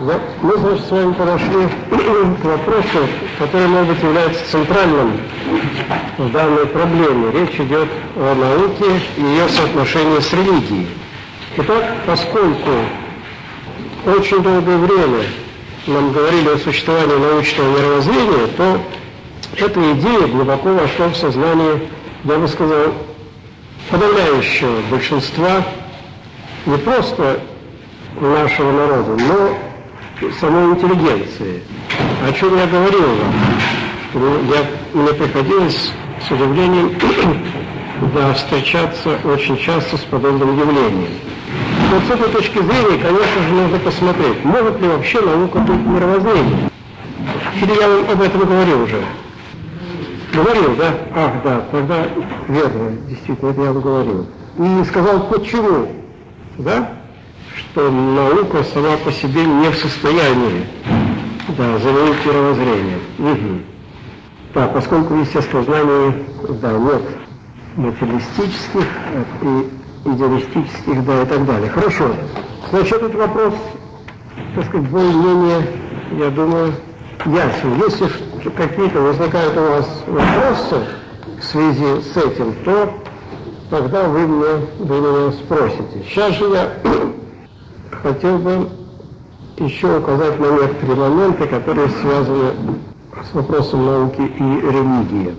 Вот мы, значит, с вами подошли к вопросу, который, может быть, является центральным в данной проблеме. Речь идет о науке и ее соотношении с религией. Итак, поскольку очень долгое время нам говорили о существовании научного мировоззрения, то эта идея глубоко вошла в сознание, я бы сказал, подавляющего большинства не просто нашего народа, но самой интеллигенции. О чем я говорил вам? Мне приходилось с удивлением встречаться очень часто с подобным явлением. Вот с этой точки зрения, конечно же, нужно посмотреть, может ли вообще наука быть мировоззрением. Или я вам об этом говорил уже? Говорил, да? Ах, да, тогда верно, действительно, это я вам говорил. И сказал, почему, да? Что наука сама по себе не в состоянии заменить мировоззрение. Угу. Да, поскольку в естествознании нет материалистических и идеалистических, и так далее. Хорошо. Значит, этот вопрос, так сказать, более-менее, я думаю, ясен. Если какие-то возникают у вас вопросы в связи с этим, то тогда вы меня спросите. Сейчас же я хотел бы еще указать на некоторые моменты, которые связаны с вопросом науки и религии.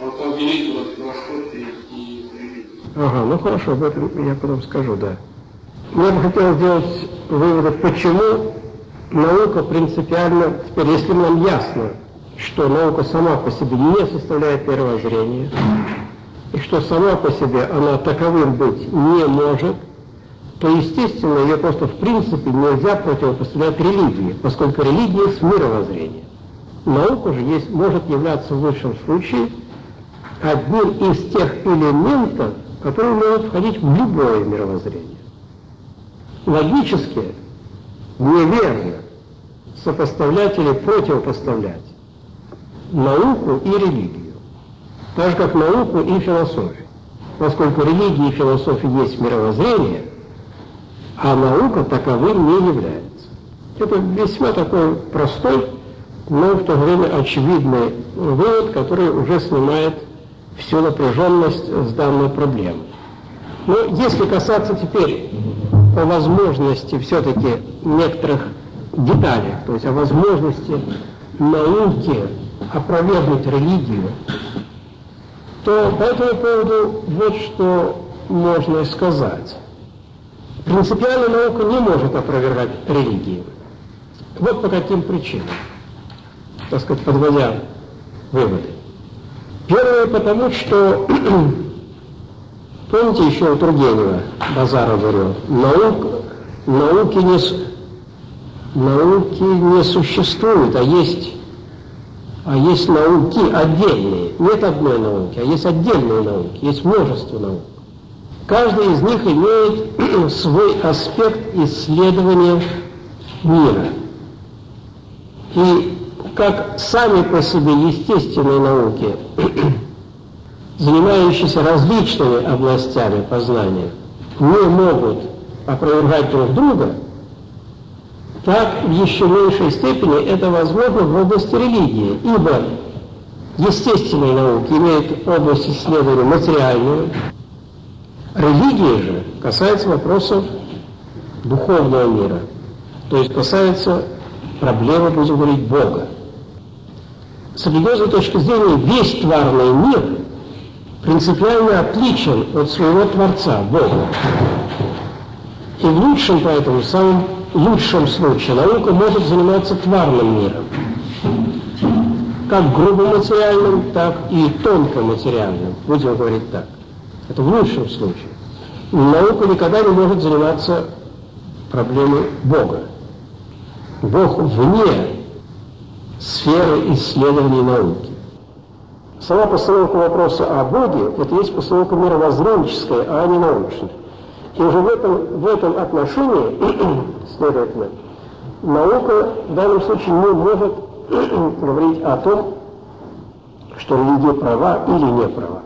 Ага, ну хорошо, об этом я потом скажу, да. Я бы хотел сделать выводы, почему наука принципиально, теперь если нам ясно, что наука сама по себе не составляет мировоззрения, и что сама по себе она таковым быть не может, то, естественно, ее просто в принципе нельзя противопоставлять религии, поскольку религия есть мировоззрение. Наука же может являться в лучшем случае одним из тех элементов, которые могут входить в любое мировоззрение. Логически неверно сопоставлять или противопоставлять науку и религию, так же как науку и философию, поскольку религия и философия есть мировоззрение, а наука таковым не является. Это весьма такой простой, но в то же время очевидный вывод, который уже снимает всю напряженность с данной проблемы. Но если касаться теперь о возможности все-таки некоторых деталей, то есть о возможности науки опровергнуть религию, то по этому поводу вот что можно сказать. Принципиально наука не может опровергать религию. Вот по каким причинам, так сказать, подводя выводы. Первое, потому что, помните, еще у Тургенева Базаров говорил, науки не существует, а есть науки отдельные. Нет одной науки, а есть отдельные науки, есть множество наук. Каждый из них имеет свой аспект исследования мира. И как сами по себе естественные науки, занимающиеся различными областями познания, не могут опровергать друг друга, так в еще меньшей степени это возможно в области религии, ибо естественные науки имеют область исследования материальную, религия же касается вопросов духовного мира, то есть касается проблемы, будем говорить, Бога. С религиозной точки зрения весь тварный мир принципиально отличен от своего Творца, Бога. И в лучшем, поэтому, в самом лучшем случае наука может заниматься тварным миром, как грубоматериальным, так и тонкоматериальным, будем говорить так. Это в лучшем случае. Наука никогда не может заниматься проблемой Бога. Бог вне сферы исследований науки. Сама постановка вопроса о Боге – это есть постановка мировоззренческая, а не научная. И уже в этом отношении, следовательно, наука в данном случае не может говорить о том, что религия права или не права.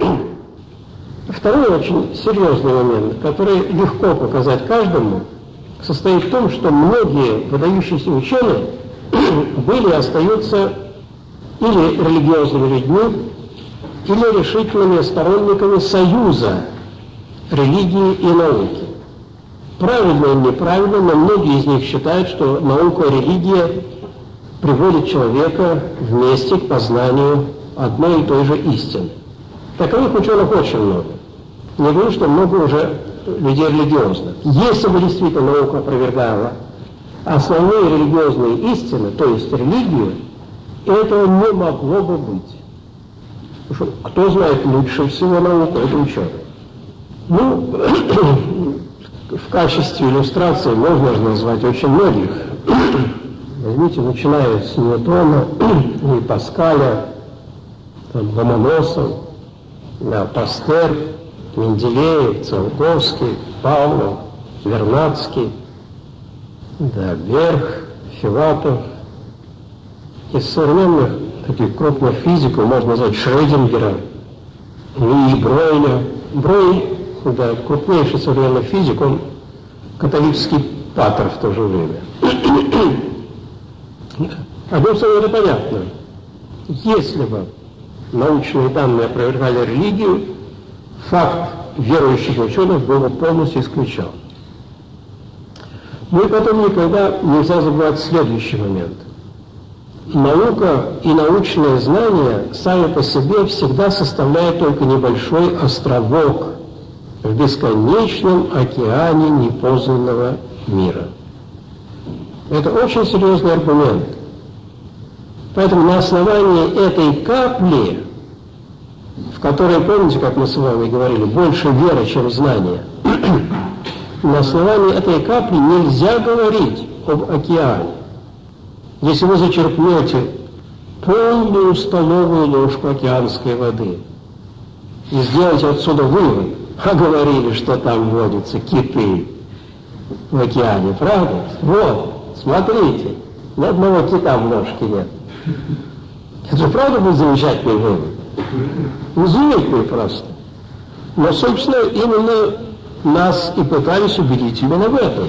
Второй очень серьезный момент, который легко показать каждому, состоит в том, что многие выдающиеся ученые были и остаются или религиозными людьми, или решительными сторонниками союза религии и науки. Правильно или неправильно, но многие из них считают, что наука и религия приводят человека вместе к познанию одной и той же истины. Таковых ученых очень много. Не говорю, что много уже людей религиозных. Если бы действительно наука опровергала основные религиозные истины, то есть религию, этого не могло бы быть. Потому что кто знает лучше всего науку, это ученый. Ну, в качестве иллюстрации можно назвать очень многих. Возьмите, начиная с Ньютона и Паскаля, Ломоносов, Пастер, Менделеев, Циолковский, Павлов, Вернадский, Берх, Филатов. Из современных таких крупных физиков можно назвать Шрёдингера, Луи Бройля. Бройль, да, крупнейший современный физик, он католический патер в то же время. Одним словом, это понятно. Если бы научные данные опровергали религию, факт верующих ученых был бы полностью исключен. Ну и потом никогда нельзя забывать следующий момент. Наука и научные знания сами по себе всегда составляют только небольшой островок в бесконечном океане непознанного мира. Это очень серьезный аргумент. Поэтому на основании этой капли, в которой, помните, как мы с вами говорили, больше вера, чем знание, на основании этой капли нельзя говорить об океане. Если вы зачерпнете полную столовую ложку океанской воды и сделаете отсюда вывод, а говорили, что там водятся киты в океане, правда? Вот, смотрите, ни одного кита в ложке нет. Это же правда был замечательный вывод? Изумительный просто. Но, собственно, именно нас и пытались убедить именно в этом.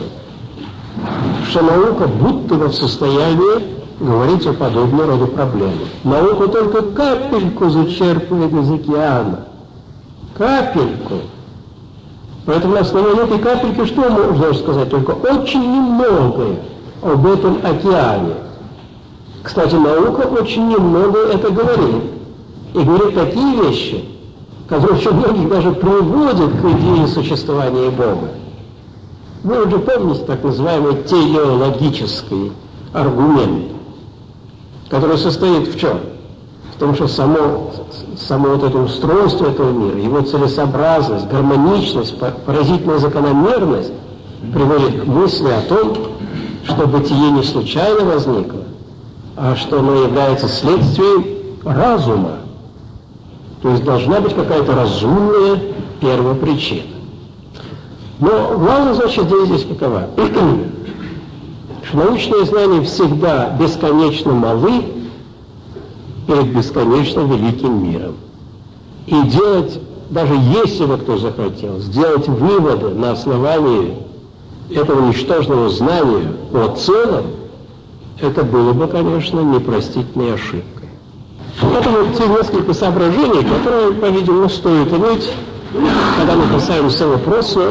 Что наука будто бы в состоянии говорить о подобного рода проблемах. Наука только капельку зачерпывает из океана. Капельку. Поэтому на основании этой капельки что можно сказать? Только очень немногое об этом океане. Кстати, наука очень немного это говорит. И говорит такие вещи, которые очень многих даже приводят к идее существования Бога. Вы уже помните так называемый телеологический аргумент, который состоит в чем? В том, что само вот это устройство этого мира, его целесообразность, гармоничность, поразительная закономерность приводит к мысли о том, что бытие не случайно возникло, а что оно является следствием разума. То есть должна быть какая-то разумная первопричина. Но главная задача здесь какова? Что научные знания всегда бесконечно малы перед бесконечно великим миром. И делать, даже если бы кто захотел, сделать выводы на основании этого ничтожного знания о целом, это было бы, конечно, непростительной ошибкой. Это вот те несколько соображений, которые, по-видимому, стоит иметь, когда мы касаемся вопроса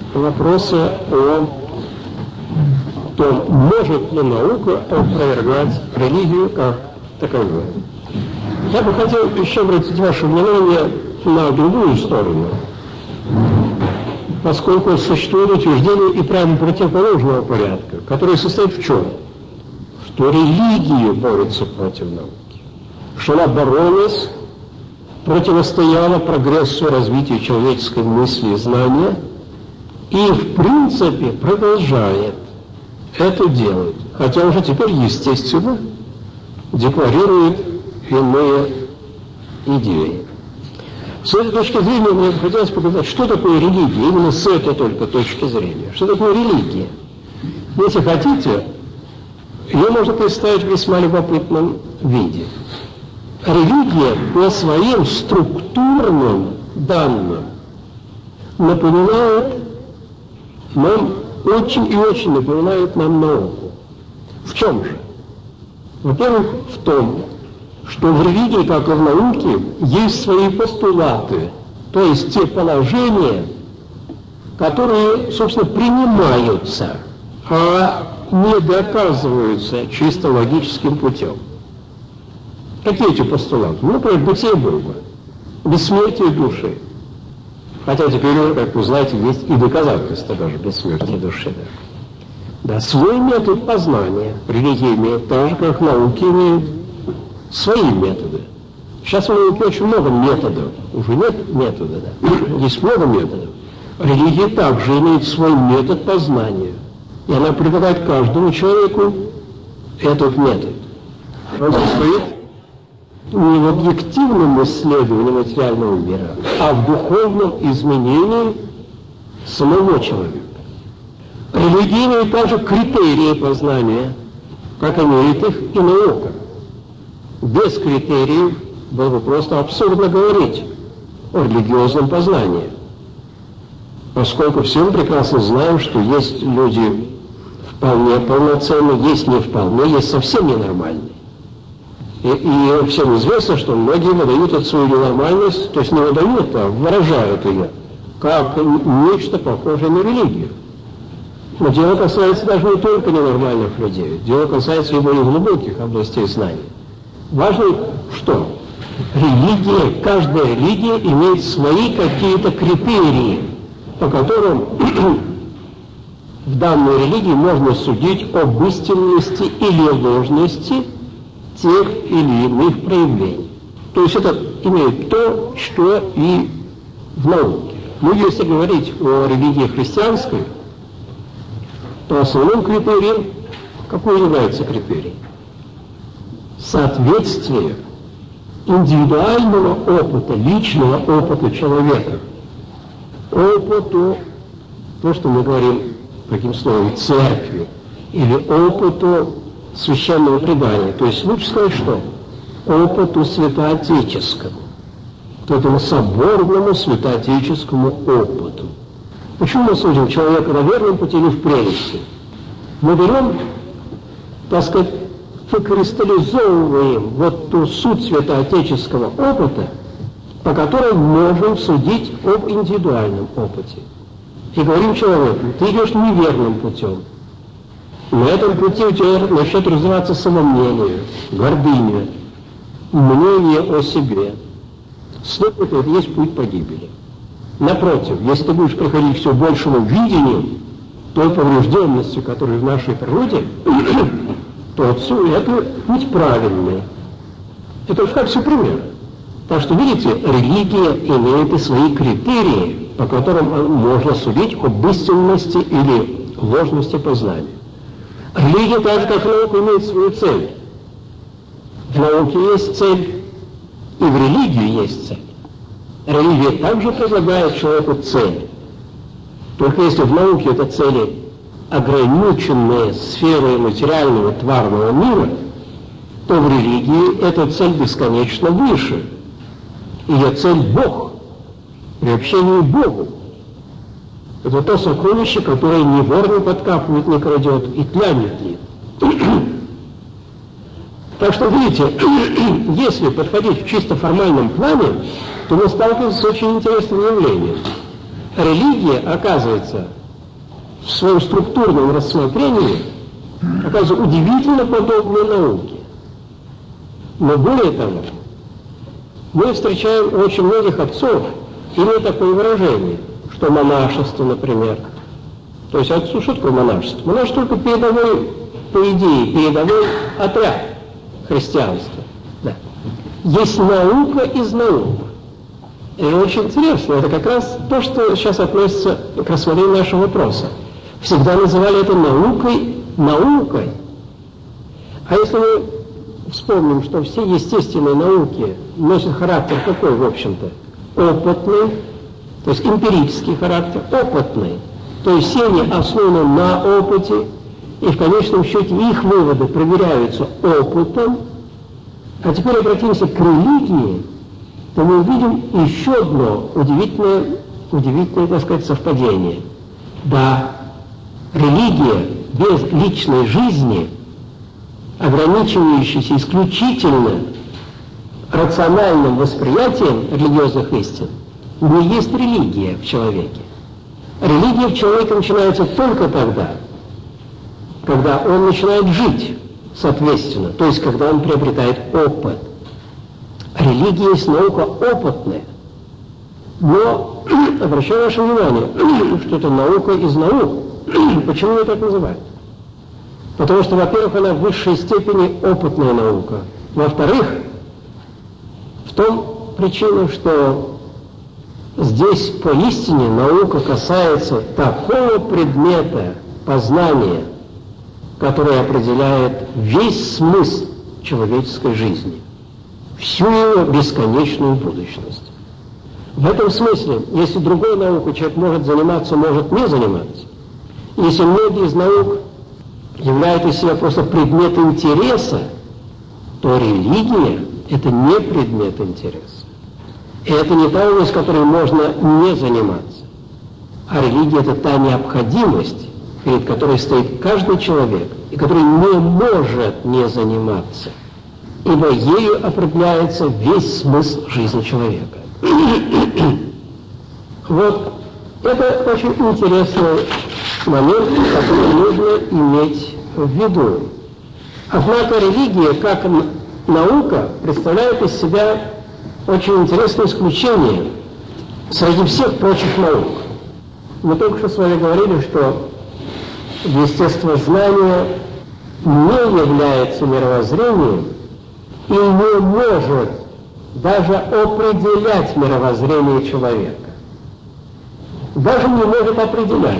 о том, может ли наука опровергать религию как таковую. Я бы хотел еще обратить ваше внимание на другую сторону, поскольку существует утверждение и прямо противоположного порядка, который состоит в чем? Что религия борется против науки, что она боролась, противостояла прогрессу развития человеческой мысли и знания, и, в принципе, продолжает это делать, хотя уже теперь, естественно, декларирует иные идеи. С этой точки зрения мне хотелось показать, что такое религия, именно с этой только точки зрения. Что такое религия? Если хотите, ее можно представить в весьма любопытном виде. Религия по своим структурным данным напоминает нам очень и очень напоминают нам науку. В чем же? Во-первых, в том, что в религии, как и в науке, есть свои постулаты, то есть те положения, которые, собственно, принимаются, а не доказываются чисто логическим путем. Какие эти постулаты? Ну, например, бытие Бога, бессмертие души. Хотя теперь, как вы знаете, есть и доказательства даже бессмертия души. Да, свой метод познания религия имеет, так же, как науки имеют свои методы. Сейчас в науке очень много методов. Уже нет метода, да. Есть много методов. Религия также имеет свой метод познания. И она предлагает каждому человеку этот метод. Он состоит не в объективном исследовании материального мира, а в духовном изменении самого человека. Религия имеет также критерии познания, как имеет их и наука. Без критериев было бы просто абсурдно говорить о религиозном познании, поскольку все мы прекрасно знаем, что есть люди вполне полноценные, есть не вполне, есть совсем ненормальные. И всем известно, что многие выдают эту свою ненормальность, то есть не выдают, а выражают ее, как нечто похожее на религию. Но дело касается даже не только ненормальных людей, дело касается и более глубоких областей знаний. Важно, что религия, каждая религия имеет свои какие-то критерии, по которым в данной религии можно судить об истинности или ложности тех или иных проявлений. То есть это имеет то, что и в науке. Ну, если говорить о религии христианской, то основным критерием, какой является критерий? Соответствие индивидуального опыта, личного опыта человека, опыту, то, что мы говорим таким словом, церкви, или опыту священного предания. То есть лучше сказать, что опыту святоотеческому, к этому соборному святоотеческому опыту. Почему мы судим человека на верном пути или в прелести? Мы берем, так сказать, выкристаллизовываем вот ту суть святоотеческого опыта, по которой можем судить об индивидуальном опыте. И говорим человеку: ты идешь неверным путем. На этом пути у тебя начнет развиваться самомнение, гордыня, мнение о себе. Следовательно, это есть путь погибели. Напротив, если ты будешь проходить все большему видению той поврежденности, которая в нашей природе, то все это путь правильный. Это в качестве примера. Так что, видите, религия имеет и свои критерии, по которым можно судить об истинности или ложности познания. Религия, так же как наука, имеет свою цель. В науке есть цель, и в религии есть цель. Религия также предлагает человеку цель. Только если в науке это цели ограниченные сферой материального тварного мира, то в религии эта цель бесконечно выше. Ее цель – Бог, приобщение к Богу. Это то сокровище, которое ни вор не подкапывает, не крадет, и тля не тлит. Так что, видите, если подходить в чисто формальном плане, то мы сталкиваемся с очень интересным явлением. Религия, оказывается, в своем структурном рассмотрении, оказывается, удивительно подобна науке. Но более того, мы встречаем у очень многих отцов именно такое выражение, что монашество, например. То есть отцу что такое монашество? Монашество только передовой, по идее, передовой отряд христианства. Да. Есть наука из наук. И очень интересно, это как раз то, что сейчас относится к рассмотрению нашего вопроса. Всегда называли это наукой. А если мы вспомним, что все естественные науки носят характер какой, в общем-то? Опытный, то есть эмпирический характер, опытный. То есть все они основаны на опыте, и в конечном счете их выводы проверяются опытом. А теперь обратимся к религии, то мы увидим еще одно удивительное, так сказать, совпадение. Да, Религия без личной жизни, ограничивающаяся исключительно рациональным восприятием религиозных истин, не есть религия в человеке. Религия в человеке начинается только тогда, когда он начинает жить соответственно, то есть когда он приобретает опыт. Религия есть наука опытная. Но обращаю ваше внимание, что это наука из наук. Почему ее так называют? Потому что, во-первых, она в высшей степени опытная наука. Во-вторых, в том причина, что здесь поистине наука касается такого предмета познания, который определяет весь смысл человеческой жизни, всю ее бесконечную будущность. В этом смысле, если другой наукой человек может заниматься, может не заниматься, если многие из наук являют из себя просто предмет интереса, то религия – это не предмет интереса. И это не та область, которой можно не заниматься. А религия – это та необходимость, перед которой стоит каждый человек, и который не может не заниматься, ибо ею определяется весь смысл жизни человека. Вот это очень интересный момент, который нужно иметь в виду. Однако религия, как наука, представляет из себя очень интересное исключение среди всех прочих наук. Мы только что с вами говорили, что естествознание не является мировоззрением и не может даже определять мировоззрение человека. Даже не может определять.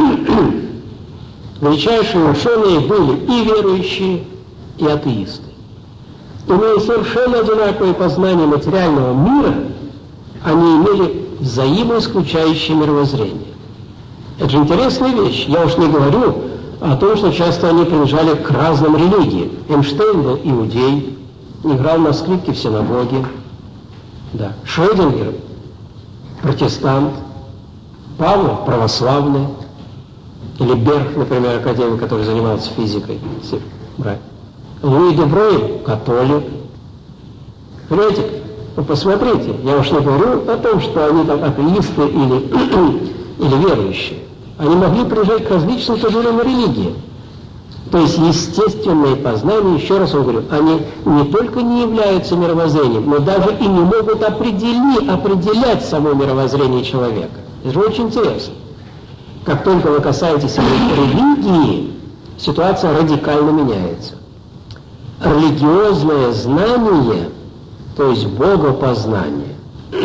Величайшие ученые были и верующие, и атеисты. Имея совершенно одинаковое познание материального мира, они имели взаимоисключающее мировоззрение. Это же интересная вещь. Я уж не говорю о том, что часто они принадлежали к разным религиям. Эйнштейн был иудей, играл на скрипке в синагоге. Да. Шрёдингер – протестант, Павлов – православный, или Берг, например, академик, который занимался физикой. Луи де Брой – католик. Понимаете, вы посмотрите, я уж не говорю о том, что они там атеисты или верующие. Они могли принадлежать к различным тоже религиям. То есть естественные познания, еще раз вам говорю, они не только не являются мировоззрением, но даже и не могут определять само мировоззрение человека. Это же очень интересно. Как только вы касаетесь религии, ситуация радикально меняется. Религиозное знание, то есть богопознание,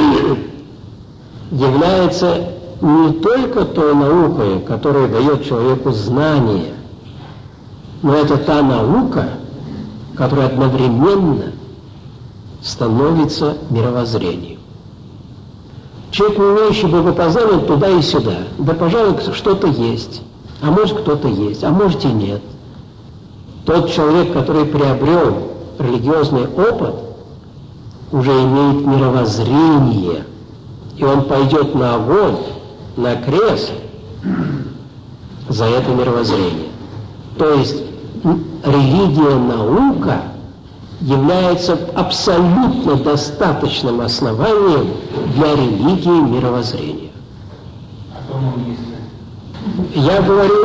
является не только той наукой, которая дает человеку знание, но это та наука, которая одновременно становится мировоззрением. Человек, не имеющий богопознания, туда и сюда. Да, пожалуй, что-то есть, а может кто-то есть, а может и нет. Тот человек, который приобрел религиозный опыт, уже имеет мировоззрение, и он пойдет на огонь, на крест за это мировоззрение. То есть религия-наука является абсолютно достаточным основанием для религии мировоззрения. Я говорю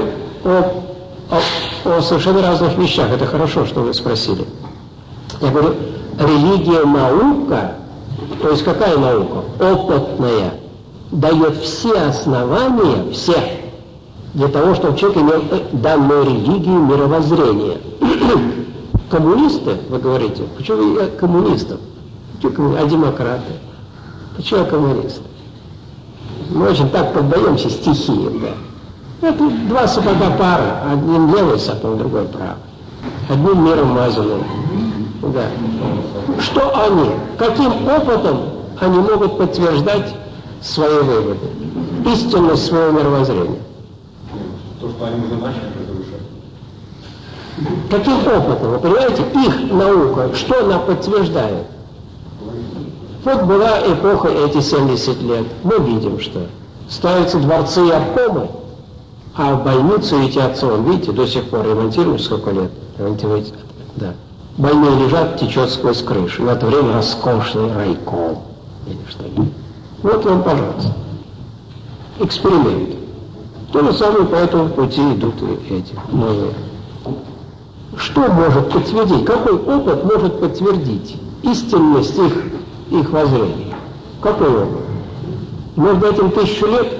о совершенно разных вещах. Это хорошо, что вы спросили. Я говорю, религия-наука, то есть какая наука? Опытная, дает все основания, все, для того, чтобы человек имел данную религию мировоззрения. Коммунисты, вы говорите, почему я коммунистов? А демократы? Почему я коммунист? Мы очень так поддаемся стихии, да. Это два сапога пара, один левый сапог, другой правый. Одним миром мазанным. Да. Что они? Каким опытом они могут подтверждать свои выводы? Истинность своего мировоззрения. То, что они уже начали разрушать. Каким опытом? Вы понимаете, их наука, что она подтверждает? Вот была эпоха эти 70 лет. Мы видим, что ставятся дворцы и обкомы, А в больницу ветятся, вон, видите, до сих пор ремонтируют сколько лет? Ремонтируют, да. Больные лежат, течет сквозь крышу. В это время роскошный райком. Или что-нибудь. Вот вам, пожалуйста. Эксперимент. То же самое по этому пути идут и эти новые. Что может подтвердить? Какой опыт может подтвердить истинность их воззрения? Какой опыт? Может дать им 1000 лет?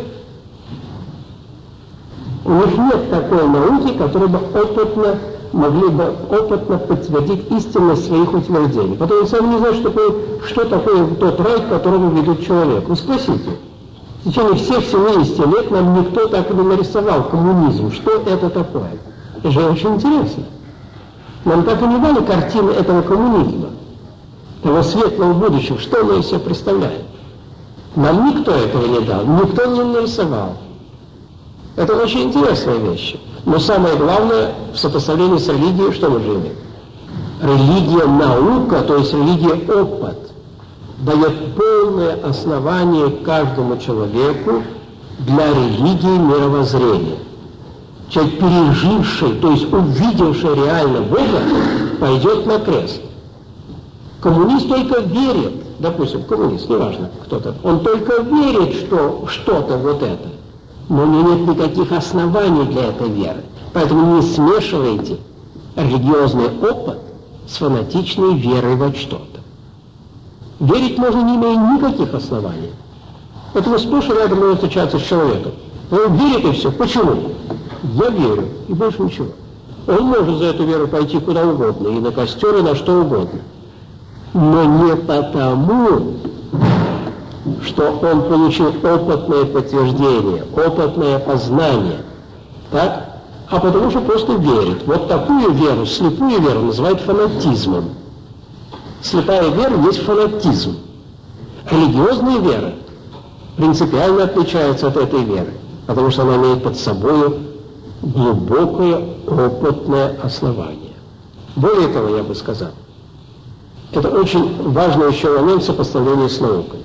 У них нет такой науки, которая бы могли бы опытно подтвердить истинность своих утверждений. Потому что сами не знают, что такое тот рай, к которому ведут человека. Вы спросите. В течение всех 70 лет нам никто так и не нарисовал коммунизм. Что это такое? Это же очень интересно. Нам так и не дали картины этого коммунизма, того светлого будущего. Что оно из себя представляет? Нам никто этого не дал, никто не нарисовал. Это очень интересная вещь. Но самое главное, в сопоставлении с религией, что мы же имеем? Религия наука, то есть религия опыт, дает полное основание каждому человеку для религии мировоззрения. Человек, переживший, то есть увидевший реально Бога, пойдет на крест. Коммунист только верит, допустим, коммунист, неважно кто-то, он только верит, что что-то вот это, но у него нет никаких оснований для этой веры. Поэтому не смешивайте религиозный опыт с фанатичной верой во что-то. Верить можно, не имея никаких оснований. Поэтому сплошь и рядом можно встречаться с человеком. Он верит и все. Почему? Я верю, и больше ничего. Он может за эту веру пойти куда угодно, и на костер, и на что угодно. Но не потому, что он получил опытное подтверждение, опытное познание, так? А потому что просто верит. Вот такую веру, слепую веру, называют фанатизмом. Слепая вера есть фанатизм. Религиозная вера принципиально отличается от этой веры, потому что она имеет под собой глубокое опытное основание. Более того, я бы сказал, это очень важный еще момент сопоставления с наукой.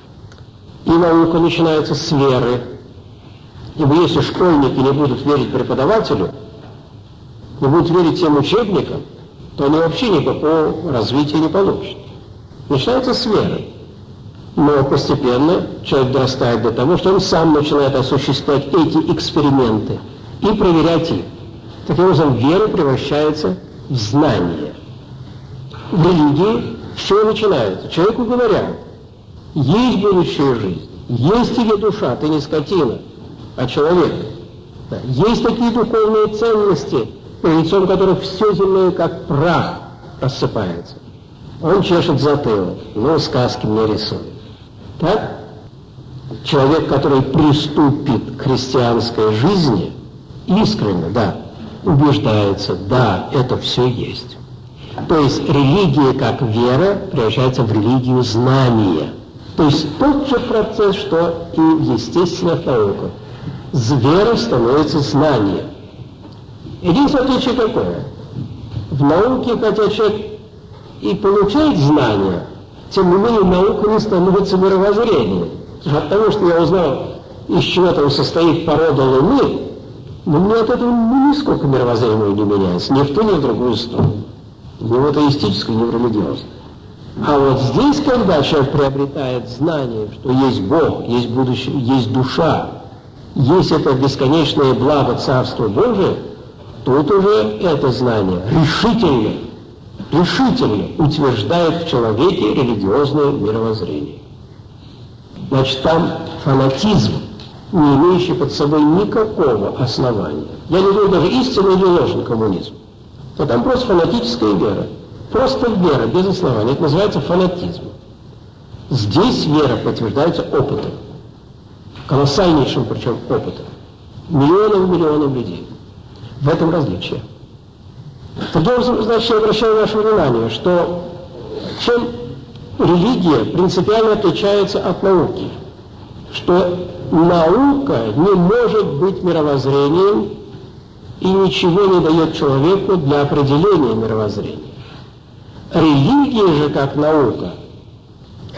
И наука начинается с веры. Ибо если школьники не будут верить преподавателю, не будут верить тем учебникам, то они вообще никакого развития не получат. Начинается с веры. Но постепенно человек дорастает до того, что он сам начинает осуществлять эти эксперименты и проверять их. Таким образом, вера превращается в знание. В религии с чего начинается? Человеку говорят, есть будущая жизнь, есть тебе душа, ты не скотина, а человек. Да. Есть такие духовные ценности, перед лицом которых все земное, как прах, рассыпается. Он чешет затылок, но сказки мне рисует. Так? Человек, который приступит к христианской жизни, искренне, да, убеждается, да, это все есть. То есть религия как вера превращается в религию знания. То есть тот же процесс, что и в естественных науках. Вера становится знанием. Единственное отличие какое? В науке, хотя человек и получает знания, тем не менее наука не становится мировоззрением. От того, что я узнал, из чего там состоит порода Луны, но мне от этого нисколько мировоззрение не меняется, ни в ту, ни в другую сторону. Ни в атеистическую, ни в религиозную. А вот здесь, когда человек приобретает знание, что есть Бог, есть будущее, есть душа, есть это бесконечное благо Царства Божие, тут уже это знание решительно утверждает в человеке религиозное мировоззрение. Значит, там фанатизм, не имеющий под собой никакого основания. Я не говорю даже истинный или ложный коммунизм. То там просто фанатическая вера. Просто вера, без основания. Это называется фанатизм. Здесь вера подтверждается опытом. Колоссальнейшим, причем, опытом. Миллионов людей. В этом различие. Таким образом, значит, я обращаю ваше внимание, что чем религия принципиально отличается от науки, что наука не может быть мировоззрением и ничего не дает человеку для определения мировоззрения. Религия же как наука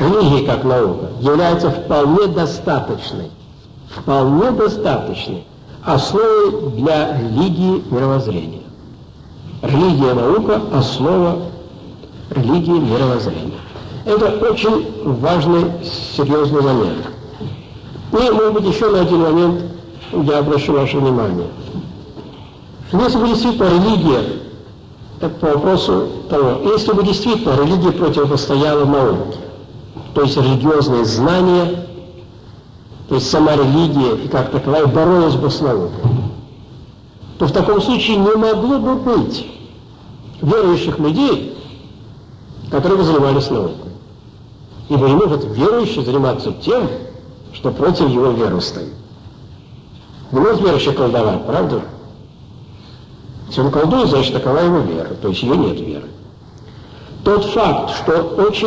является вполне достаточной основой для религии мировоззрения. Религия, наука – основа религии мировоззрения. Это очень важный, серьезный момент. И, может быть, еще на один момент я обращу ваше внимание. Если бы действительно религия, так по вопросу того, если бы действительно религия противостояла науке, то есть религиозные знания, то есть сама религия и как таковая боролась бы с наукой, то в таком случае не могло бы быть верующих людей, которые бы занимались наукой. Ибо не может верующий заниматься тем, что против его веры стоит. Не может верующий колдовать, правда? Если он колдует, значит, такова его вера, то есть ее нет веры. Тот факт, что очень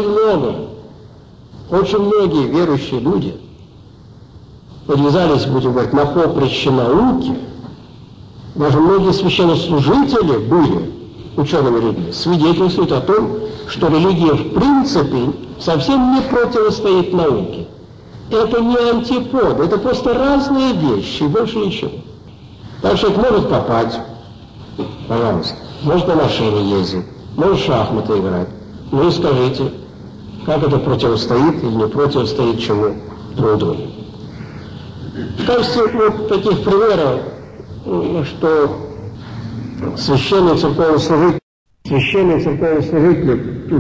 многие верующие люди подвязались, будем говорить, на поприще науки, даже многие священнослужители были учеными людьми, свидетельствуют о том, что религия в принципе совсем не противостоит науке. Это не антиподы, это просто разные вещи, больше ничего. Так что человек может копать, пожалуйста, может на машине ездить, может в шахматы играть. Ну и скажите, как это противостоит или не противостоит чему друг другу. В качестве вот таких примеров, что священные церковные служители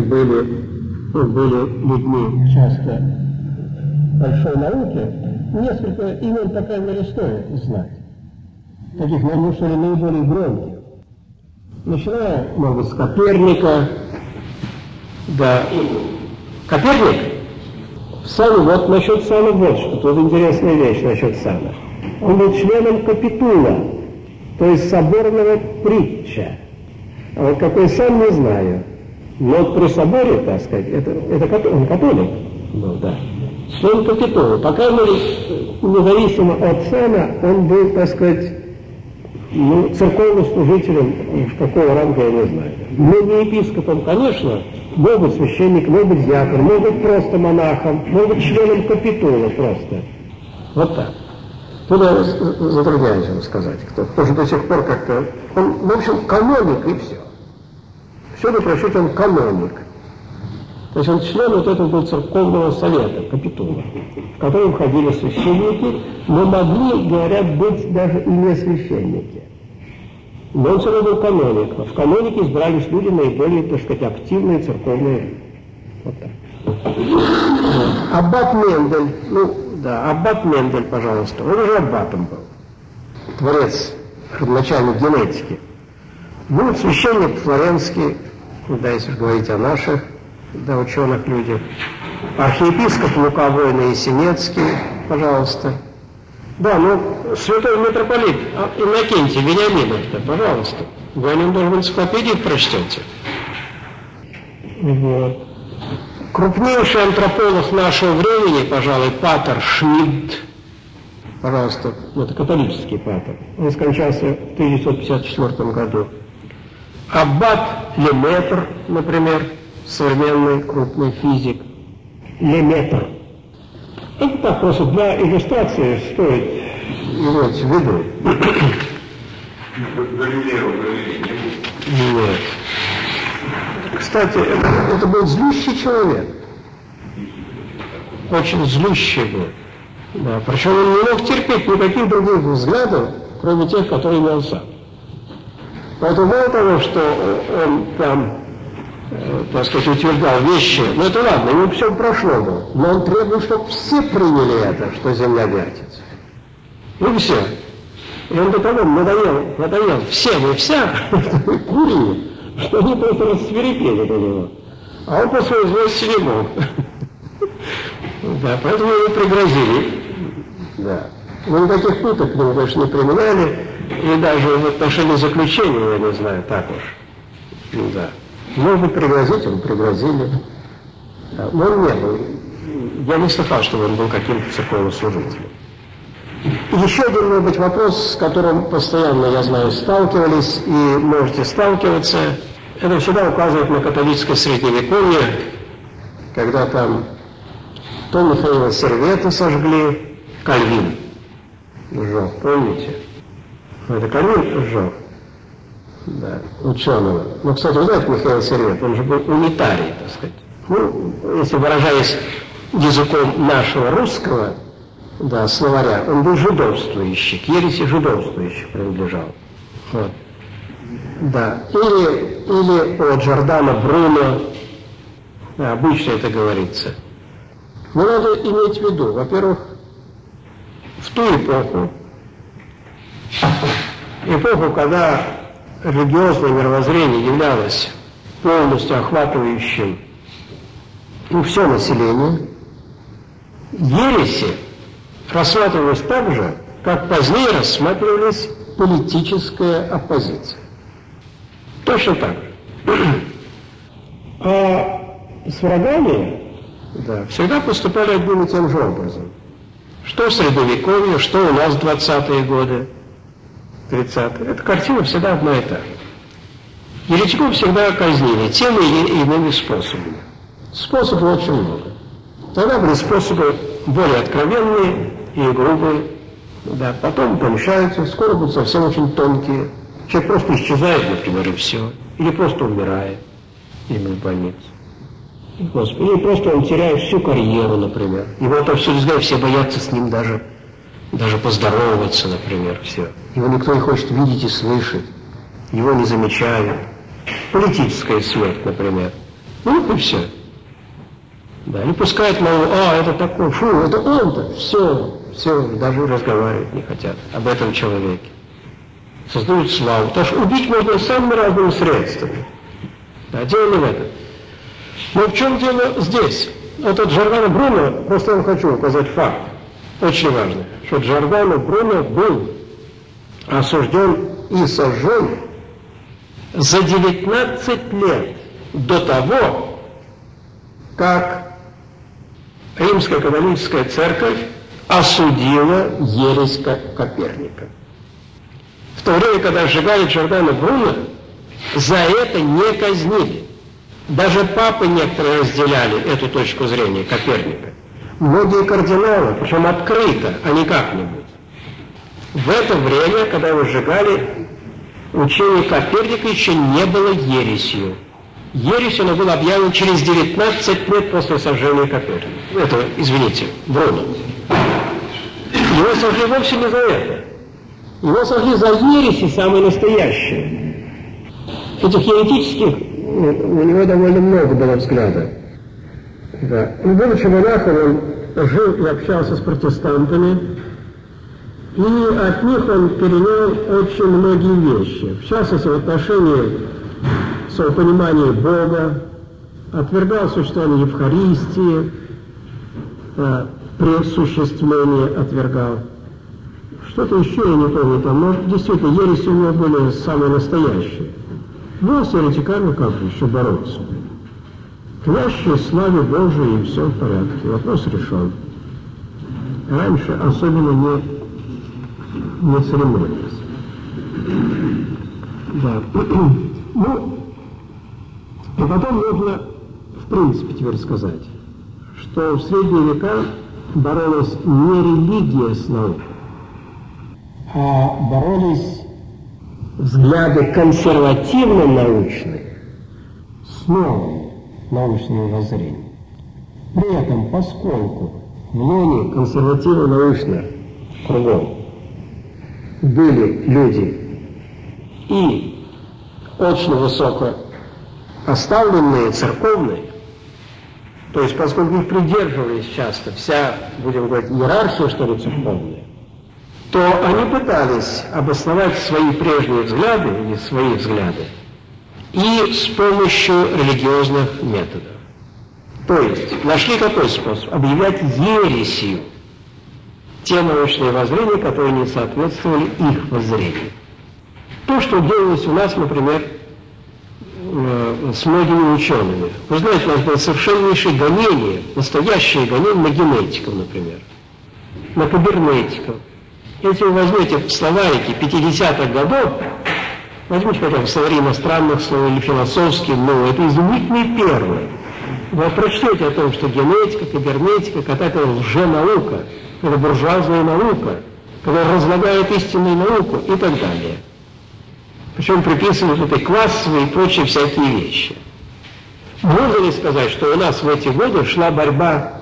были людьми часто большой науки, несколько имен, по крайней мере, стоит знать. Таких, наверное, что ли, наиболее громких. Начиная, может быть, с Коперника. Да, Коперник, сам, вот насчет Сана вот что, тут интересная вещь насчет Сана. Он был членом Капитула, то есть соборного притча. А вот какой сам, не знаю. Но вот при соборе, так сказать, он католик был, да. Член Капитула. По крайней мере, независимо от сана, он был, так сказать, церковным служителем, в какого ранга, я не знаю. Но не епископом, конечно, мог быть священник, мог быть диакон, мог быть просто монахом, мог быть членом Капитула просто. Вот так. Тут я затрудняюсь вам сказать, кто же до сих пор как-то... Он, в общем, каноник и все. Все бы прочитать, он каноник. То есть он член вот этого был церковного совета, Капитула, в котором входили священники, но могли, говорят, быть даже и не священники. Но он все равно был каноник. В канонике избрались люди наиболее, так сказать, активные церковные. Вот так. Аббат Мендель, аббат Мендель, пожалуйста, он уже аббатом был. Творец, родоначальник генетики. Был священник флоренский, да, если говорить о наших, да, ученых людях. Архиепископ Лука Война Есенецкий, пожалуйста. Да, святой митрополит Иннокентий Вениаминов-то, пожалуйста. Вы о нем даже в энциклопедии прочтете. Вот. Крупнейший антрополог нашего времени, пожалуй, патер Шмидт. Пожалуйста, это католический патер. Он скончался в 1954 году. Аббат Леметр, например, современный крупный физик. Леметр. Это так просто для иллюстрации стоит иметь в виду. Нет. Кстати, это был злющий человек. Очень злющий был. Да, причем он не мог терпеть никаких других взглядов, кроме тех, которые имел сам. Поэтому мало того, что он там, так сказать, утверждал вещи, это ладно, ему все прошло было, но он требовал, чтобы все приняли это, что земля вертится. И все. И он до того надоел всем и вся курили, что они просто рассвирепели до него. А он по своей злости не мог. Да, поэтому его пригрозили. Да. Но никаких пыток к нему больше не применяли, и даже в отношении заключения, я не знаю, так уж. Да. Может быть, пригрозить, он пригрозили. Да. Но он не был. Я не слыхал, чтобы он был каким-то церковным служителем. Еще один, может быть, вопрос, с которым постоянно, я знаю, сталкивались и можете сталкиваться. Это всегда указывает на католическое средневековье, когда там то Михаила Сервета сожгли, Кальвин сжег, помните? Это Камиль сжег. Да, ученого. Ну, кстати, вы знаете, Михаил Сервет, он же был унитарий, так сказать. Ну, если выражаясь языком нашего русского, да, словаря, он был жидовствующий, к ереси жидовствующих принадлежал. Вот. Да. Или о Джордано Бруно, да, обычно это говорится. Но надо иметь в виду, во-первых, в ту эпоху, когда религиозное мировоззрение являлось полностью охватывающим все население, ереси рассматривались так же, как позднее рассматривалась политическая оппозиция. Точно так же. А с врагами, да, всегда поступали одним и тем же образом. Что в Средневековье, что у нас в 20-е годы, 30-е. Эта картина всегда одна и та же. Еретиков всегда казнили теми или иными способами. Способов очень много. Тогда были способы более откровенные и грубые. Да, потом помешаются, скоро будут совсем очень тонкие. Человек просто исчезает, например, и все. Или просто умирает. Или в больнице. Господи, или просто он теряет всю карьеру, например. Его отовсюду знают, все боятся с ним даже поздороваться, например, все. Его никто не хочет видеть и слышать. Его не замечают. Политическая смерть, например. Ну, и все. Да, или пускают мало, это такой, фу, это он-то. Все, даже разговаривать не хотят об этом человеке. Создают славу. Потому что убить можно самыми разными средствами. Да, дело не в этом. Но в чем дело здесь? Этот Джордано Бруно, просто я вам хочу указать факт, очень важный, что Джордано Бруно был осужден и сожжен за 19 лет до того, как Римская католическая церковь осудила ересь Коперника. В то время, когда сжигали Джордано Бруно, за это не казнили. Даже папы некоторые разделяли эту точку зрения Коперника. Многие кардиналы, причем открыто, а не как-нибудь. В это время, когда его сжигали, учение Коперника еще не было ересью. Ересью оно было объявлено через 19 лет после сожжения Коперника. Бруно. Его сожгли вовсе не за это. Его сожгли за ереси самые настоящие. Этих еретических у него довольно много было взглядов. Да. И, будучи монахом, он жил и общался с протестантами, и от них он перенял очень многие вещи. В частности, в отношении своего понимания Бога, отвергал существование Евхаристии, пресуществление отвергал. Что-то еще я не помню там, но действительно ереси у него были самые настоящие. Но с еретиками как бы еще бороться. Клящие славе Божией, и все в порядке. Вопрос решен. Раньше особенно не церемонились. Да. Ну, и потом можно, в принципе, теперь сказать, что в средние века боролась не религия с наукой, а боролись взгляды консервативно-научные с новым научным воззрением. При этом, поскольку в лоне консервативно-научных кругов были люди и очень высоко поставленные церковные, то есть поскольку их придерживались часто вся, будем говорить, иерархия, что ли, церковная, то они пытались обосновать свои прежние взгляды или свои взгляды и с помощью религиозных методов. То есть нашли какой способ? Объявлять ересью те научные воззрения, которые не соответствовали их воззрению. То, что делалось у нас, например, с многими учеными. Вы знаете, у нас было совершеннейшее гонение, настоящее гонение на генетиков, например, на кибернетиков. Если вы возьмете в словарике 50-х годов, возьмите хотя бы словари иностранных слов или философские, но это изумительные первые. Вы прочтете о том, что генетика, кибернетика, какая-то лженаука, это буржуазная наука, которые разлагают истинную науку и так далее. Причем приписывают этой классовые и прочие всякие вещи. Можно ли сказать, что у нас в эти годы шла борьба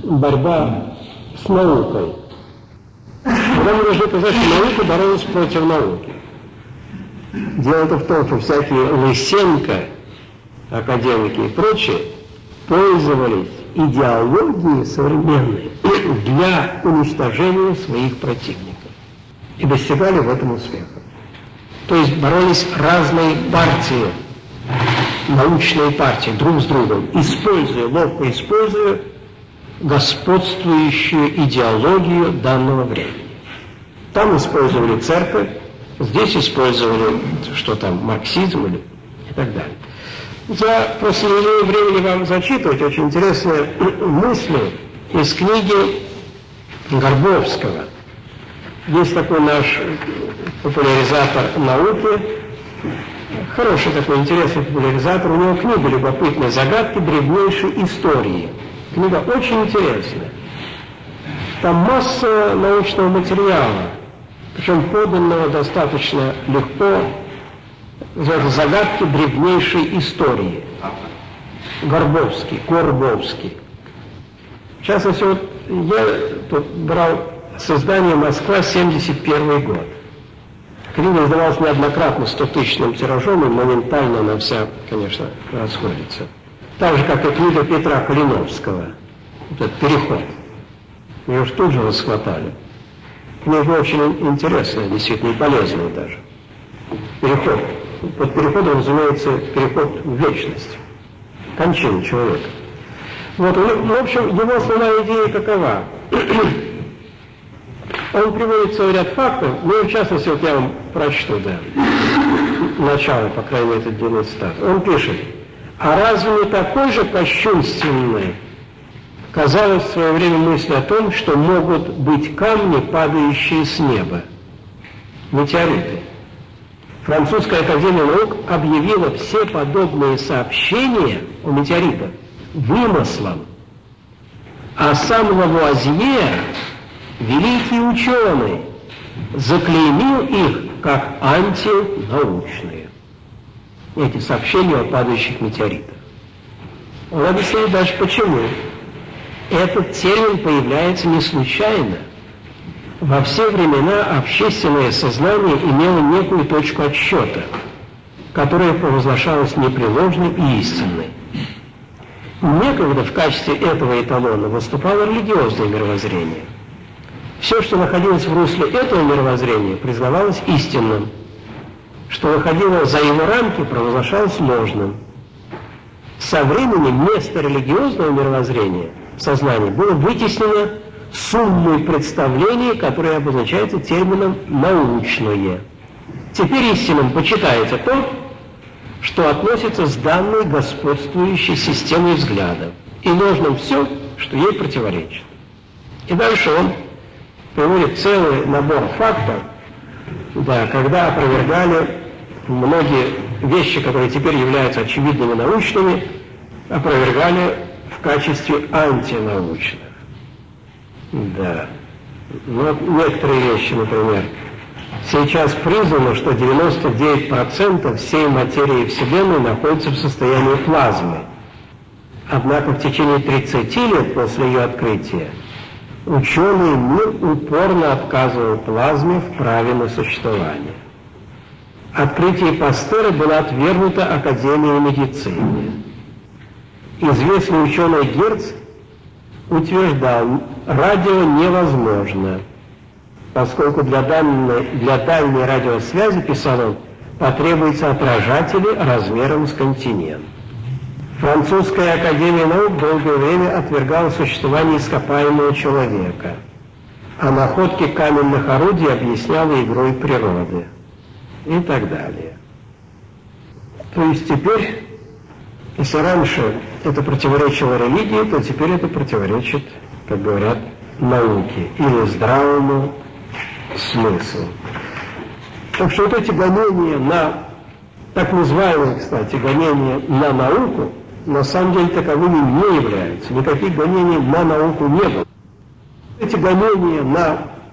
с наукой? Когда мы должны сказать, что наука боролась против науки. Дело-то в том, что всякие Лысенко, академики и прочие пользовались идеологией современной для уничтожения своих противников и достигали в этом успеха. То есть боролись разные партии, научные партии друг с другом, ловко используя господствующую идеологию данного времени. Там использовали церковь, здесь использовали, что там, марксизм или и так далее. Я просто не имею времени вам зачитывать очень интересные мысли из книги Горбовского. Есть такой наш популяризатор науки, хороший такой интересный популяризатор, у него книга любопытная «Загадки древнейшей истории». Книга очень интересная. Там масса научного материала, причем поданного достаточно легко, «Загадки древнейшей истории». Горбовский. В частности, вот я тут брал с издания «Москва», 71 год. Книга издавалась неоднократно 100-тысячным тиражом, и моментально она вся, конечно, расходится. Так же, как и книга Петра Калиновского, этот «Переход». Ее же тут же расхватали. Книга очень интересная, действительно, и полезная даже. Переход. Под переходом, разумеется, переход в вечность. Кончина человека. Вот, в общем, его основная идея какова? Он приводит целый ряд фактов, ну, в частности, вот я вам прочту, да, начало, по крайней мере, этот длинный цитат. Он пишет: «А разве не такой же кощунственной казалось в свое время мысль о том, что могут быть камни, падающие с неба, метеориты? Французская академия наук объявила все подобные сообщения о метеоритах вымыслом, а сам Лавуазье, великий ученый, заклеймил их как антинаучные». Эти сообщения о падающих метеоритах. Он объясняет дальше, почему. Этот термин появляется не случайно. Во все времена общественное сознание имело некую точку отсчета, которая провозглашалась непреложной и истинной. Некогда в качестве этого эталона выступало религиозное мировоззрение. Все, что находилось в русле этого мировоззрения, признавалось истинным. Что выходило за его рамки, провозглашалось ложным. Со временем место религиозного мировоззрения в сознании было вытеснено суммой представлений, которые обозначаются термином «научное». Теперь истинным почитается то, что относится с данной господствующей системой взглядов, и ложным все, что ей противоречит. И дальше он приводит целый набор фактов, да, когда опровергали многие вещи, которые теперь являются очевидными научными, опровергали в качестве антинаучных. Да. Вот некоторые вещи, например. Сейчас признано, что 99% всей материи Вселенной находится в состоянии плазмы. Однако в течение 30 лет после ее открытия ученый мир упорно отказывал плазме в праве на существование. Открытие Пастера было отвергнуто Академией медицины. Известный ученый Герц утверждал, радио невозможно, поскольку для дальней радиосвязи, писал он, потребуются отражатели размером с континент. Французская академия наук долгое время отвергала существование ископаемого человека, а находки каменных орудий объясняла игрой природы и так далее. То есть теперь, если раньше это противоречило религии, то теперь это противоречит, как говорят, науке или здравому смыслу. Так что вот эти гонения на, так называемые, кстати, гонения на науку, на самом деле таковыми не являются. Никаких гонений на науку не было. Эти гонения на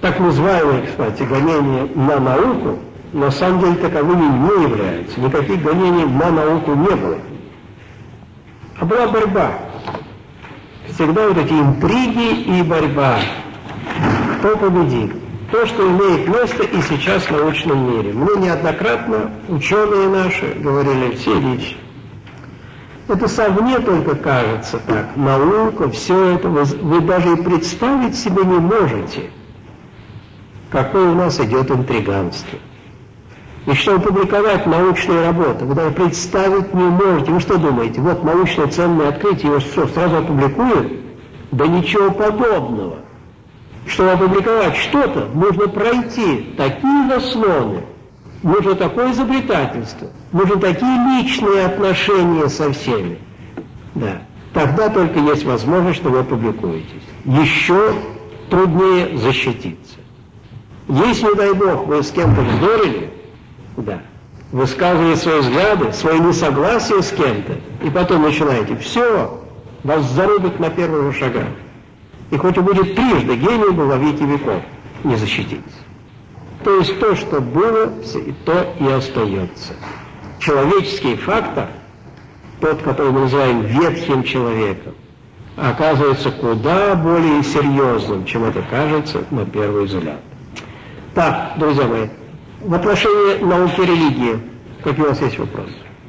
так называемые, кстати, гонения на науку, на самом деле таковыми не являются. Никаких гонений на науку не было. А была борьба. Всегда вот эти интриги и борьба. Кто победит? То, что имеет место и сейчас в научном мире. Мне неоднократно ученые наши говорили, Алексей Ильич, это совне только кажется так. Наука, все это, вы даже и представить себе не можете, какое у нас идет интриганство. И чтобы публиковать научные работы, вы даже представить не можете. Вы что думаете, вот научное ценное открытие, его что, сразу опубликуют? Да ничего подобного. Чтобы опубликовать что-то, нужно пройти такие заслоны, нужно такое изобретательство, нужны такие личные отношения со всеми. Да. Тогда только есть возможность, что вы опубликуетесь. Еще труднее защититься. Если, не дай Бог, вы с кем-то вздорили, да, высказывали свои взгляды, свои несогласия с кем-то, и потом начинаете, все, вас зарубят на первых же шагах. И хоть и будет трижды, гений был во веки веков, не защититься. То есть то, что было, то и остается. Человеческий фактор, тот, который мы называем ветхим человеком, оказывается куда более серьезным, чем это кажется на первый взгляд. Так, друзья мои, в отношении науки и религии, какие у вас есть вопросы?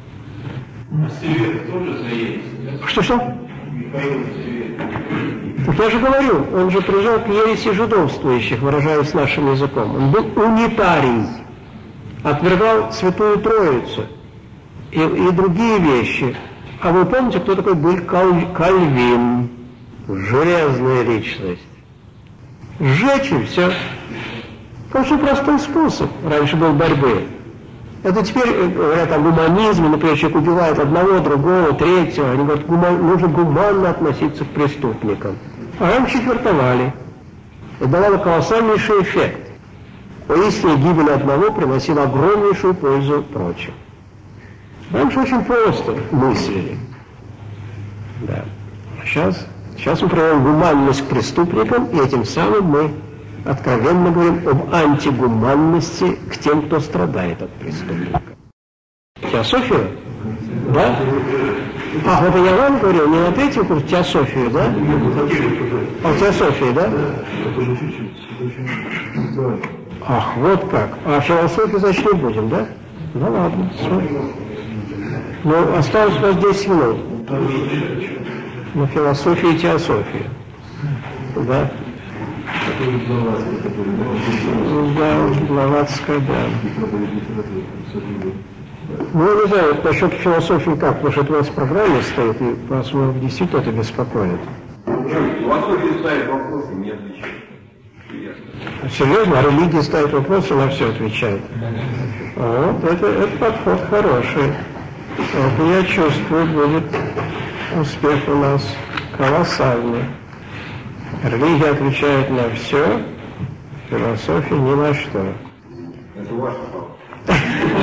Свет тоже заедет? Что? Михаил Свет. Так я же говорю, он же прижал к ереси жидовствующих, выражаясь нашим языком. Он был унитарий, отвергал Святую Троицу и другие вещи. А вы помните, кто такой был Кальвин? Железная личность. Сжечь и все. Очень простой способ. Раньше был борьбы. Это теперь, говорят о гуманизме, например, человек убивает одного, другого, третьего. Они говорят, нужно гуманно относиться к преступникам. А раньше четвертовали. Это давало колоссальнейший эффект. Поистине гибель одного приносила огромнейшую пользу прочим. Раньше очень просто мыслили. Да. А сейчас мы проявляем гуманность к преступникам, и этим самым мы откровенно говорим об антигуманности к тем, кто страдает от преступника. Теософию? Да? Ах, это я вам говорил, не на третий курс теософию, да? А теософии, да? Ах, вот как. А философию, значит, не будем, да? Ну ладно, смотрим. Ну, осталось у нас 10 минут. На философию и теософию. Да? Да, Блаватская, да. Ну, я не знаю, насчет философии как, потому что это у нас в программе стоит, и вас действительно это беспокоит. Философия ставит вопросы, не отвечает. Серьезно? А религия ставит вопросы, на все отвечает. Вот, это подход хороший. Это, я чувствую, будет успех у нас колоссальный. Религия отвечает на все, философия ни на что. Это ваш вопрос.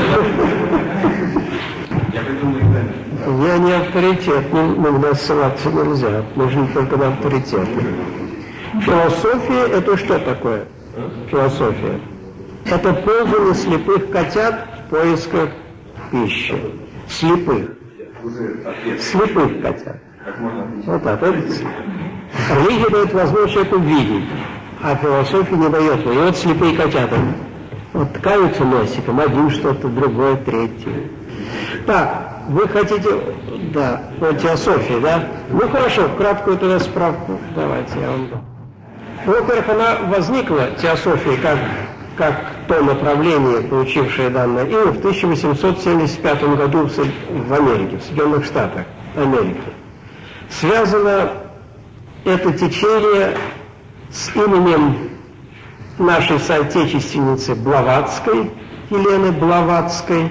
Я придумал экзамен. Я не авторитет, на меня ссылаться нельзя, нужен только на авторитет. Философия – это что такое? Философия. Это ползание слепых котят в поисках пищи. Слепых. Слепых котят. Вот так. Религия дает возможность человеку видеть, а философия не дает. И вот слепые котята. Вот ткаются носиком, один что-то, другой, третий. Так, вы хотите... Да, вот теософия, да? Ну хорошо, краткую тогда справку давайте я вам дам. Ну, во-первых, она возникла, теософия, как то направление, получившее данное имя, в 1875 году в Америке, в Соединенных Штатах Америки. Связано это течение с именем нашей соотечественницы Блаватской, Елены Блаватской,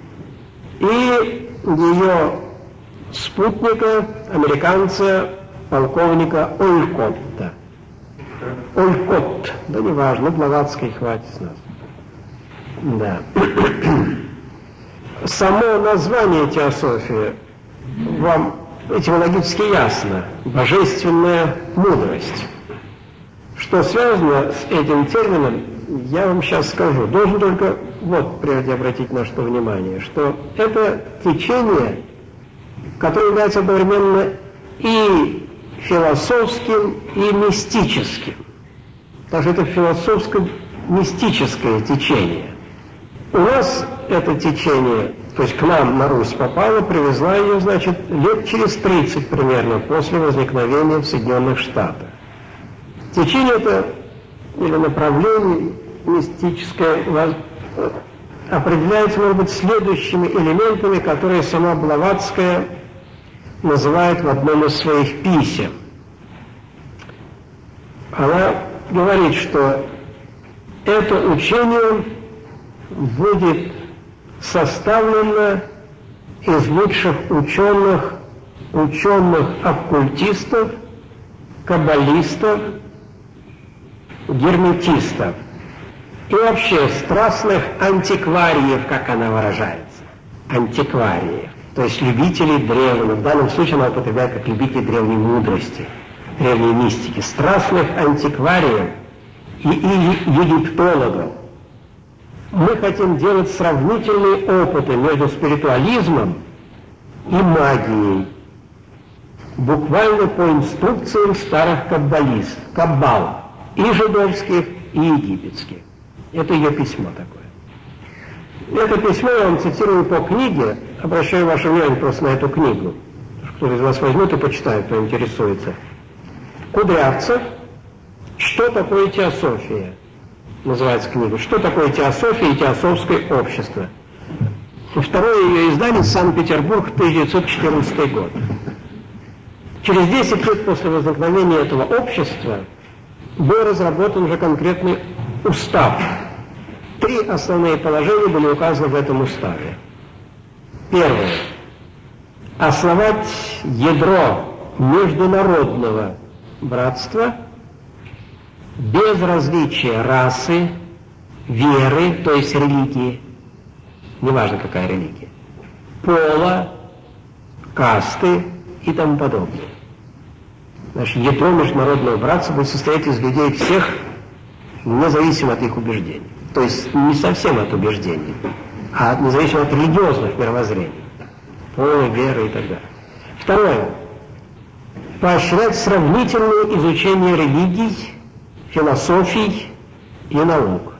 и ее спутника, американца, полковника Олькотта. Олькотт, да неважно, Блаватской хватит с нас. Да. Само название теософии вам этимологически ясно. Божественная мудрость. Что связано с этим термином, я вам сейчас скажу. Должен только вот прежде обратить на что внимание, что это течение, которое является одновременно и философским, и мистическим. Потому что это философско-мистическое течение. У нас это течение, то есть к нам на Русь попало, привезла ее, значит, лет через 30 примерно после возникновения в Соединенных Штатах. Течение это, или направление мистическое, определяется, может быть, следующими элементами, которые сама Блаватская называет в одном из своих писем. Она говорит, что это учение будет составлено из лучших ученых-оккультистов, каббалистов, герметистов и вообще страстных антиквариев, как она выражается. Антиквариев, то есть любителей древнего. В данном случае она употребляет как любителей древней мудрости, древней мистики. Страстных антиквариев и египтологов. Мы хотим делать сравнительные опыты между спиритуализмом и магией, буквально по инструкциям старых каббал, и жидовских, и египетских. Это ее письмо такое. Это письмо я вам цитирую по книге, обращаю ваше внимание просто на эту книгу. Кто-то из вас возьмет и почитает, кто интересуется. Кудрявцев «Что такое теософия?» называется книга. «Что такое теософия и теософское общество?» Второе ее издание «Санкт-Петербург, 1914 год». Через 10 лет после возникновения этого общества был разработан уже конкретный устав. 3 основные положения были указаны в этом уставе. Первое. Основать ядро международного братства без различия расы, веры, то есть религии, неважно какая религия, пола, касты и тому подобное. Значит, ядро международного братства будет состоять из людей всех, независимо от их убеждений. То есть не совсем от убеждений, а независимо от религиозных мировоззрений, пола, веры и так далее. Второе. Поощрять сравнительное изучение религий, философий и наук.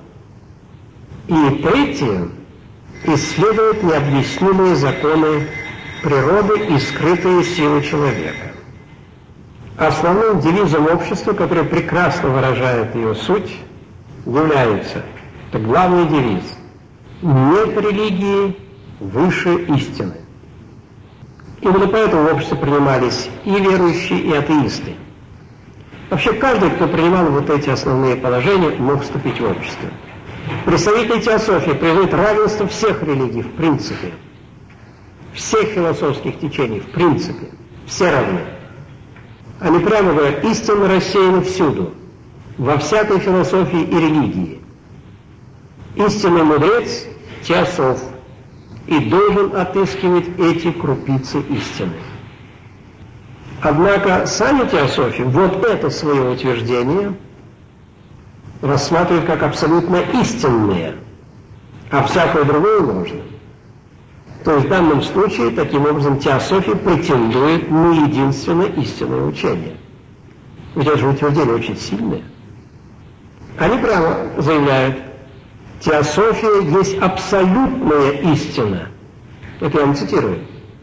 И третье. Исследовать необъяснимые законы природы и скрытые силы человека. Основным девизом общества, который прекрасно выражает ее суть, является, это главный девиз: нет религии выше истины. Именно поэтому в обществе принимались и верующие, и атеисты. Вообще каждый, кто принимал вот эти основные положения, мог вступить в общество. Представители теософии признают равенство всех религий в принципе, всех философских течений в принципе, все равны. Они прямо говорят, истина рассеяна всюду, во всякой философии и религии. Истинный мудрец – теософ, и должен отыскивать эти крупицы истины. Однако сами теософы вот это свое утверждение рассматривают как абсолютно истинное, а всякое другое ложное. То есть в данном случае, таким образом, теософия претендует на единственное истинное учение. Ведь это же утверждение очень сильное. Они прямо заявляют, теософия есть абсолютная истина. Это я вам цитирую.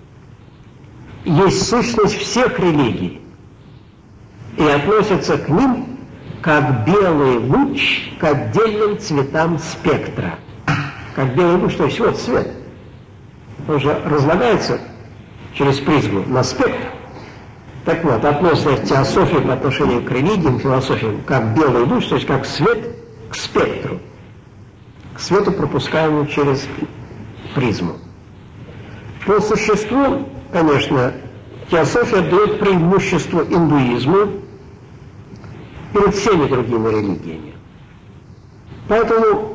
Есть сущность всех религий, и относятся к ним как белый луч к отдельным цветам спектра. Как белый луч, то есть вот свет. Он же разлагается через призму на спектр. Так вот, относятся теософию по отношению к религиям, философиям, как белый луч, то есть как свет к спектру. К свету, пропускаемому через призму. По существу, конечно, теософия дает преимущество индуизму перед всеми другими религиями. Поэтому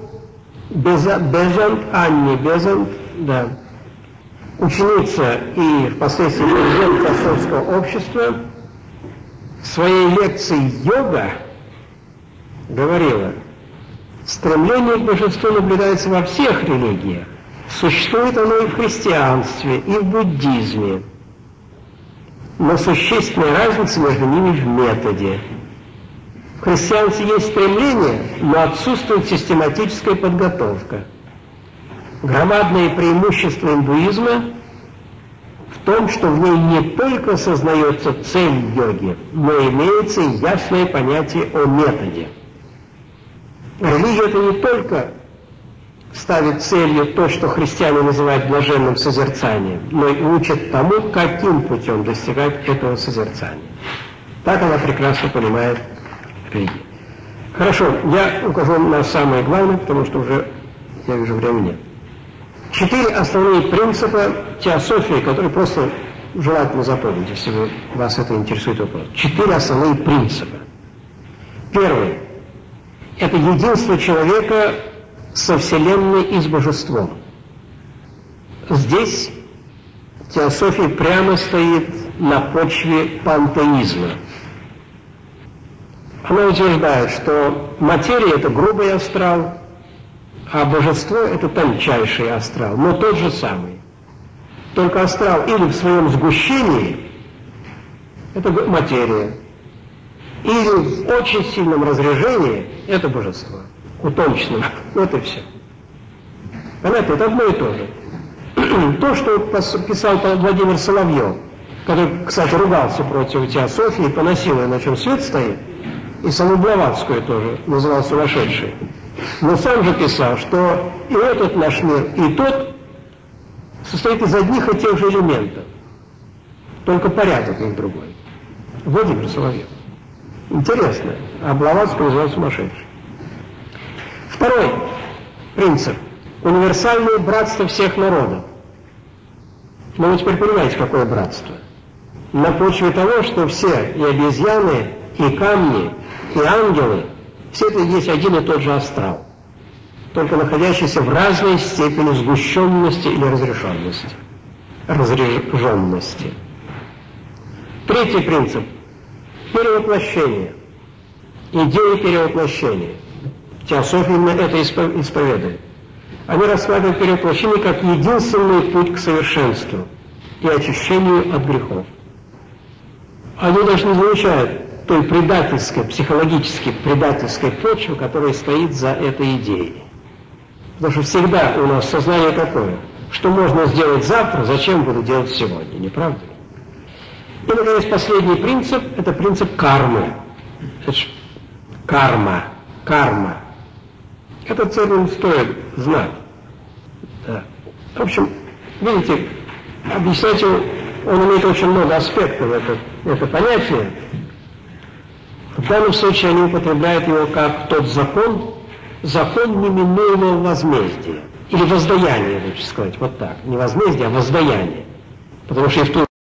Анни Безант, да, ученица и впоследствии президент теософского общества, в своей лекции «Йога» говорила, стремление к божеству наблюдается во всех религиях. Существует оно и в христианстве, и в буддизме. Но существенная разница между ними в методе. В христианстве есть стремление, но отсутствует систематическая подготовка. Громадное преимущество индуизма в том, что в ней не только сознается цель йоги, но имеется и ясное понятие о методе. Религия — это не только ставит целью то, что христиане называют блаженным созерцанием, но и учат тому, каким путем достигать этого созерцания. Так она прекрасно понимает религию. Хорошо, я укажу на самое главное, потому что уже, я вижу, времени нет. 4 основные принципа теософии, которые просто желательно запомнить, если вас это интересует вопрос. 4 основные принципа. Первый – это единство человека со Вселенной и с Божеством. Здесь теософия прямо стоит на почве пантеизма. Она утверждает, что материя – это грубый астрал, а божество – это тончайший астрал, но тот же самый. Только астрал или в своем сгущении – это материя, или в очень сильном разрежении – это божество, утонченном. Вот и все. Понятно, это одно и то же. То, что писал Владимир Соловьев, который, кстати, ругался против теософии, поносил ее, на чем свет стоит, и саму Блаватскую тоже называл сумасшедшей. Но сам же писал, что и этот наш мир, и тот состоит из одних и тех же элементов, только порядок их другой. Владимир Соловьев. Интересно, а Блаватскую называл сумасшедшей. Второй принцип – универсальное братство всех народов. Но вы теперь понимаете, какое братство. На почве того, что все, и обезьяны, и камни, и ангелы, все это есть один и тот же астрал, только находящийся в разной степени сгущенности или разреженности. Третий принцип – перевоплощение. Идея перевоплощения. Теософия именно это исповедует. Они рассматривают перевоплощение как единственный путь к совершенству и очищению от грехов. Они даже не замечают той предательской, психологически предательской почвы, которая стоит за этой идеей. Потому что всегда у нас сознание такое, что можно сделать завтра, зачем буду делать сегодня, не правда ли? И, наконец, последний принцип – это принцип кармы. Это карма. Этот термин стоит знать. Да. В общем, видите, объяснять его, он имеет очень много аспектов, это понятие. В данном случае они употребляют его как тот закон неминуемого возмездия. Или воздаяния, лучше сказать, вот так. Не возмездие, а воздаяние. Потому что и в ту